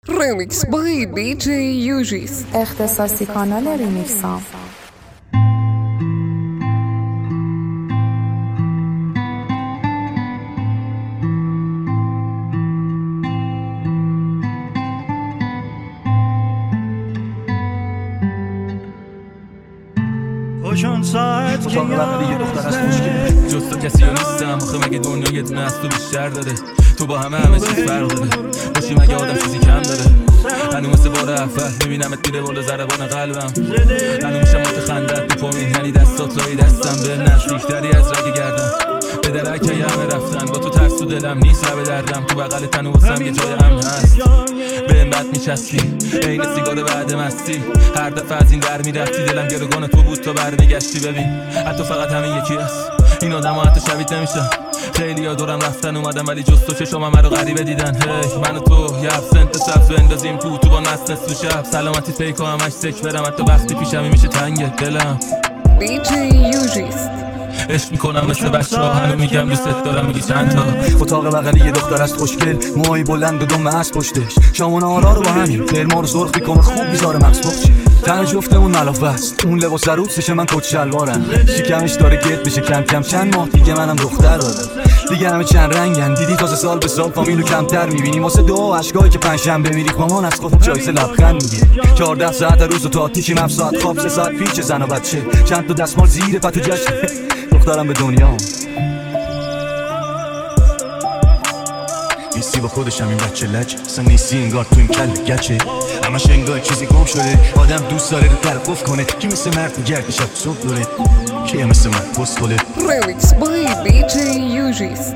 Remix by DJ Yujis. اختصاصی کانال ریمیکسام. اتاق یه دختر از خوشگل جز تو کسی ها نیستم. آخه مگه دنیا یه دونه از تو بیشتر داره؟ تو با همه چیز فرق داره. باشی مگه آدم چیزی کم داره؟ هنو مثل بار اول میبینمت میره بالا ضربان قلبم. هنو میشم متخندت بپامین، یعنی دستات لای دستم به نزدیکتری از رگ گردم. به درکه همه رفتن با تو ترس تو دلم نیست لب دردم. تو بغل تن و واسم یه جای امن هست. به بد میچستی عین سیگار بعد مستی. هر دفعه از این در میرفتی دلم گروگان تو بود تا برمیگشتی. ببین حتی فقط همین یکی هست. این آدم ها حتی شبیه نمیشن. خیلی ها دورم رفتن اومدم ولی جز تو چشام همه رو غریبه دیدن. هی من و تو یه ابسنت سبز بندازیم تو با نسل تو شب. سلامتی پیکا همش سک برم حتی وقتی پیشمی میشه تنگ دلم. DJ Yujis. عشق میکنم مثل بچه ها. هنو میگم دوست دارم میگی چند تا. اتاق بغلی یه دختر است خوشگل، موهای بلند و دم از پشتش. شامون آرا رو با همین فرما رو سرخ میکنه خوب میذاره مغز بخشه. تن جفتمون ملافه است، اون لباس عروسشه من کت شلوارم. شکمش داره گت بشه کم کم، چند ماه دیگه منم دختر دارم. دیگه همه چند رنگن، دیدی تازه سال به سال فامیلو کمتر میبینی. واسه دو اشکایی که پنجشنبه میری مامان از خودت جایزه لبخند میگیری. 14 ساعت روز تو آتیشیم، 7 ساعت خواب، 3 ساعت پیچ زن و بچه. چند تا دستمال زیر پتو جشن دخترم به دنیا. نیستی با خودشم این بچه لج، اصلا نیستی انگار تو این کل گچه. همش انگار چیزی گم شده، آدم دوست داره رو طرف کنه. کی مثل مرد میگرد شب صبح دوره، کی مثل من پست کنه. Remix by DJ Yujis.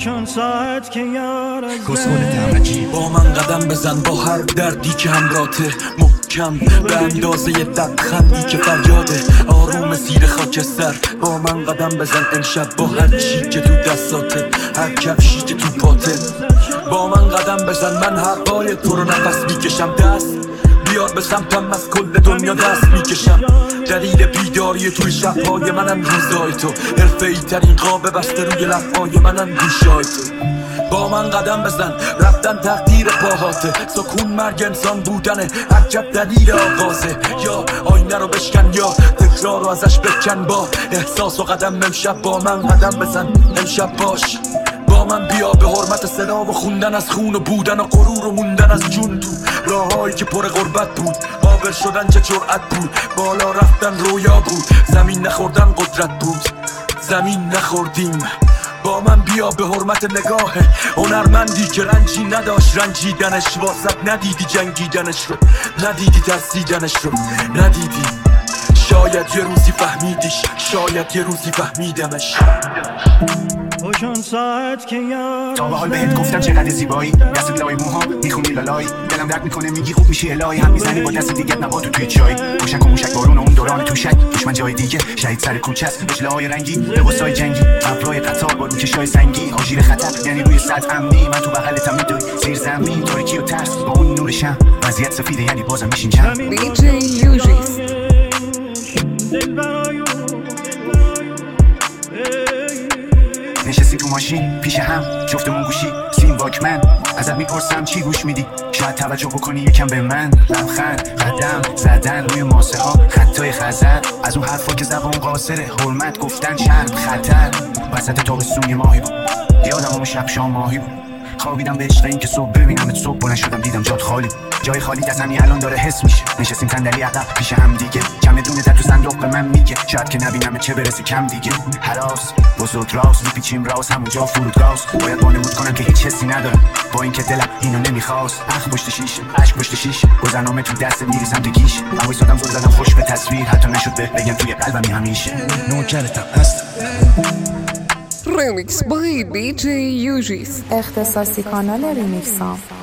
کسخونه تمرجی با من قدم بزن، با هر دردی که همراته محکم به اندازه یه دبخندی که فریاده. آروم زیر خاکستر با من قدم بزن امشب، با هر چی که تو دستاته، هر کفشی که تو پاته. با من قدم بزن، من حرفای تو رو نفس میکشم. دست بیار به سمتم، از کل دنیا دست میکشم. دلیل بیداری توی شبهای منم روزای تو، حرفه‌ای ترین قاب بسته روی لبهای منم گوشای تو. با من قدم بزن، رفتن تقدیر پاهاته. سکون مرگ انسان بودنه، عجب دلیل آغازه. یا آینه رو بشکن یا تکرار رو ازش بکن. با احساس و قدم امشب با من قدم بزن. امشب باش با من، بیا به حرمت صدا و خوندن از خون و بودن و غرور و موندن از جون. تو راهایی که پر غربت بود، قابل شدن چه جرأت بود. بالا رفتن رویا بود، زمین نخوردن قدرت بود. زمین نخوردیم. با من بیا به حرمت نگاه هنرمندی که رنجی نداشت رنجیدنش. واسط ندیدی جنگیدنش رو، ندیدی ترسیدنش رو، ندیدی. شاید یه روزی فهمیدیش، شاید یه روزی فهمیدمش. تا به حال بهت گفتم چقدر زیبایی، دستت لای موهام میخونی لالایی. دلم درد میکنه میگی خوب میشی الهی، هم میزنی با دست دیگه نباتو توی چای. موشک و موشک بارون اون دوران توشک، دشمن جای دیگه شهید سر کوچه است. بجله‌های رنگی لباسای جنگی، ابرای قطار با روکشای سنگی. آژیر خطر یعنی روی سطح امنی، من تو بغلتم میدوی زیر زمین. تاریکی و ترس با اون نور شم، وضعیت سفیده یعنی بازم میشین جمع. DJ Yujis. نشستی تو ماشین پیش هم جفتمون گوشی سیم واکمن. ازت میپرسم چی گوش میدی، شاید توجه بکنی یکم به من. لبخند قدم زدن روی ماسه ها، خطای خزر از اون حرفا که زبان قاصره. حرمت گفتن شرط خطر، وسط تابستون ماهی بود. یادم اون شب شام ماهی بود. خوابیدم به عشق این که صبح ببینمت، صبح بلند شدم دیدم جات خالی. جای خالی دستمی الان داره حس میشه. نشستیم صندلی عقب پیش هم دیگه، کم دونه در تو صندوق به من میگه. شاید که نبینم چه برسه کم دیگه. هراس بزرگ راست میپیچیم راست همونجا فرودگاست. باید بانمود کنم که هیچ حسی ندارم، با اینکه دلم اینو نمیخواست. اخ پشت شیشه، اشک پشت شیشه، گذرنامه تو دست میریزم تو گیش. وایسادم زل زدم خوش به تصویر، حتی نشد بگم توی قلبمی همیشه نوکرتم هست. Remix by DJ Yujis. اختصاصی کانال ریمیکسام.